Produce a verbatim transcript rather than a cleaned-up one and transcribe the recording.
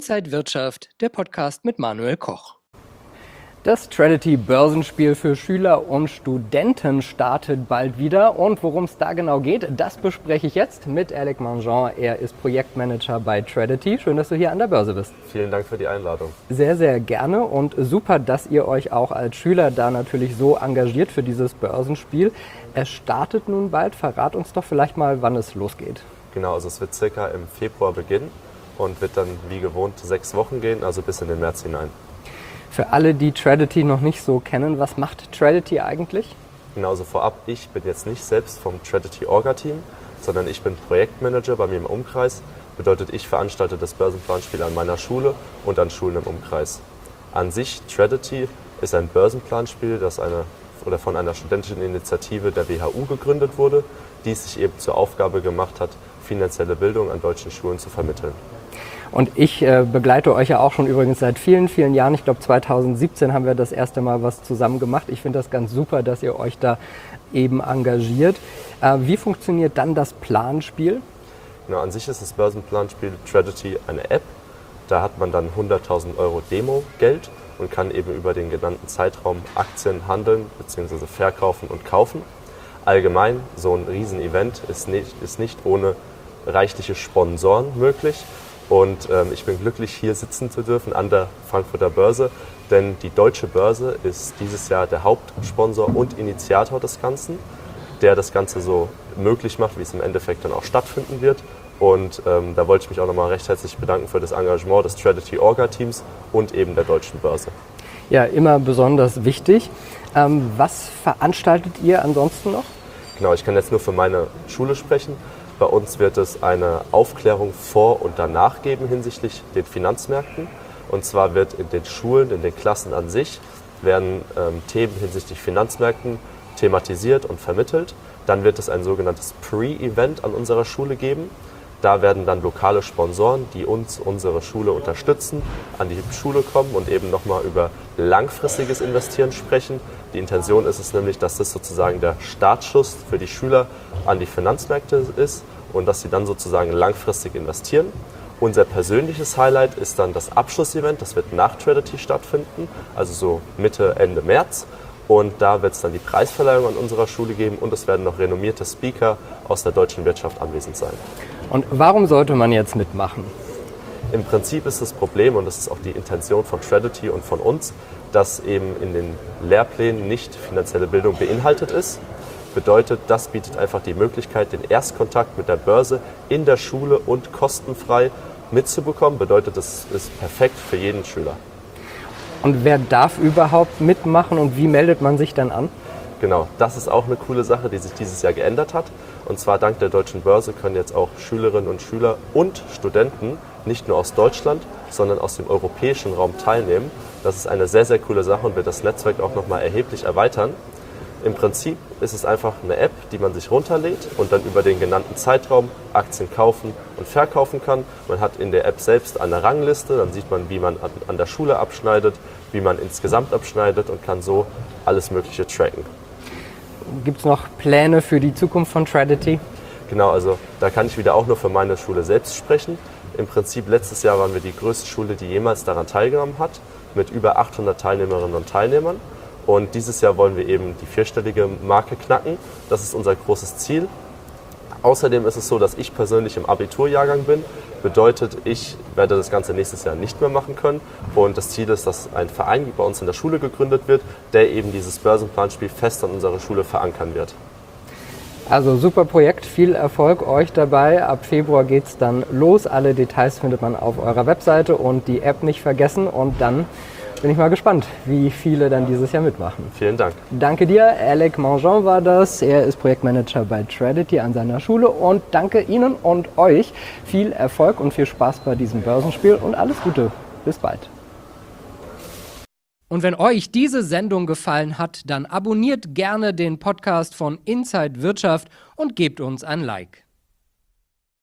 Inside Wirtschaft, der Podcast mit Manuel Koch. Das Tradity-Börsenspiel für Schüler und Studenten startet bald wieder. Und worum es da genau geht, das bespreche ich jetzt mit Alec Mangeon. Er ist Projektmanager bei Tradity. Schön, dass du hier an der Börse bist. Vielen Dank für die Einladung. Sehr, sehr gerne und super, dass ihr euch auch als Schüler da natürlich so engagiert für dieses Börsenspiel. Es startet nun bald. Verrat uns doch vielleicht mal, wann es losgeht. Genau, also es wird circa im Februar beginnen und wird dann wie gewohnt sechs Wochen gehen, also bis in den März hinein. Für alle, die Tradity noch nicht so kennen, was macht Tradity eigentlich? Genau, also vorab, ich bin jetzt nicht selbst vom Tradity Orga-Team, sondern ich bin Projektmanager bei mir im Umkreis. Bedeutet, ich veranstalte das Börsenplanspiel an meiner Schule und an Schulen im Umkreis. An sich, Tradity ist ein Börsenplanspiel, das eine, oder von einer studentischen Initiative der W H U gegründet wurde, die es sich eben zur Aufgabe gemacht hat, finanzielle Bildung an deutschen Schulen zu vermitteln. Und ich äh, begleite euch ja auch schon übrigens seit vielen, vielen Jahren. Ich glaube, zweitausendsiebzehn haben wir das erste Mal was zusammen gemacht. Ich finde das ganz super, dass ihr euch da eben engagiert. Äh, wie funktioniert dann das Planspiel? Genau, an sich ist das Börsenplanspiel Tradity eine App. Da hat man dann hunderttausend Euro Demo-Geld und kann eben über den genannten Zeitraum Aktien handeln bzw. verkaufen und kaufen. Allgemein, so ein Riesenevent ist nicht, ist nicht ohne reichliche Sponsoren möglich. Und ähm, ich bin glücklich, hier sitzen zu dürfen an der Frankfurter Börse, denn die Deutsche Börse ist dieses Jahr der Hauptsponsor und Initiator des Ganzen, der das Ganze so möglich macht, wie es im Endeffekt dann auch stattfinden wird. Und ähm, da wollte ich mich auch nochmal recht herzlich bedanken für das Engagement des Tradity Orga-Teams und eben der Deutschen Börse. Ja, immer besonders wichtig. Ähm, was veranstaltet ihr ansonsten noch? Genau, ich kann jetzt nur für meine Schule sprechen. Bei uns wird es eine Aufklärung vor und danach geben hinsichtlich den Finanzmärkten. Und zwar wird in den Schulen, in den Klassen an sich, werden ähm, Themen hinsichtlich Finanzmärkten thematisiert und vermittelt. Dann wird es ein sogenanntes Pre-Event an unserer Schule geben. Da werden dann lokale Sponsoren, die uns, unsere Schule unterstützen, an die Schule kommen und eben nochmal über langfristiges Investieren sprechen. Die Intention ist es nämlich, dass das sozusagen der Startschuss für die Schüler an die Finanzmärkte ist und dass sie dann sozusagen langfristig investieren. Unser persönliches Highlight ist dann das Abschlussevent, das wird nach Tradity stattfinden, also so Mitte, Ende März. Und da wird es dann die Preisverleihung an unserer Schule geben und es werden noch renommierte Speaker aus der deutschen Wirtschaft anwesend sein. Und warum sollte man jetzt mitmachen? Im Prinzip ist das Problem, und das ist auch die Intention von Tradity und von uns, dass eben in den Lehrplänen nicht finanzielle Bildung beinhaltet ist. Bedeutet, das bietet einfach die Möglichkeit, den Erstkontakt mit der Börse in der Schule und kostenfrei mitzubekommen. Bedeutet, das ist perfekt für jeden Schüler. Und wer darf überhaupt mitmachen und wie meldet man sich dann an? Genau, das ist auch eine coole Sache, die sich dieses Jahr geändert hat. Und zwar dank der Deutschen Börse können jetzt auch Schülerinnen und Schüler und Studenten nicht nur aus Deutschland, sondern aus dem europäischen Raum teilnehmen. Das ist eine sehr, sehr coole Sache und wird das Netzwerk auch nochmal erheblich erweitern. Im Prinzip ist es einfach eine App, die man sich runterlädt und dann über den genannten Zeitraum Aktien kaufen und verkaufen kann. Man hat in der App selbst eine Rangliste, dann sieht man, wie man an der Schule abschneidet, wie man insgesamt abschneidet und kann so alles Mögliche tracken. Gibt es noch Pläne für die Zukunft von Tradity? Genau, also da kann ich wieder auch nur für meine Schule selbst sprechen. Im Prinzip letztes Jahr waren wir die größte Schule, die jemals daran teilgenommen hat, mit über achthundert Teilnehmerinnen und Teilnehmern. Und dieses Jahr wollen wir eben die vierstellige Marke knacken. Das ist unser großes Ziel. Außerdem ist es so, dass ich persönlich im Abiturjahrgang bin. Bedeutet, ich werde das Ganze nächstes Jahr nicht mehr machen können. Und das Ziel ist, dass ein Verein bei uns in der Schule gegründet wird, der eben dieses Börsenplanspiel fest an unserer Schule verankern wird. Also super Projekt, viel Erfolg euch dabei. Ab Februar geht es dann los. Alle Details findet man auf eurer Webseite und die App nicht vergessen. Und dann bin ich mal gespannt, wie viele dann dieses Jahr mitmachen. Vielen Dank. Danke dir, Alec Mangeon war das. Er ist Projektmanager bei Tradity an seiner Schule. Und danke Ihnen und euch. Viel Erfolg und viel Spaß bei diesem Börsenspiel und alles Gute. Bis bald. Und wenn euch diese Sendung gefallen hat, dann abonniert gerne den Podcast von Inside Wirtschaft und gebt uns ein Like.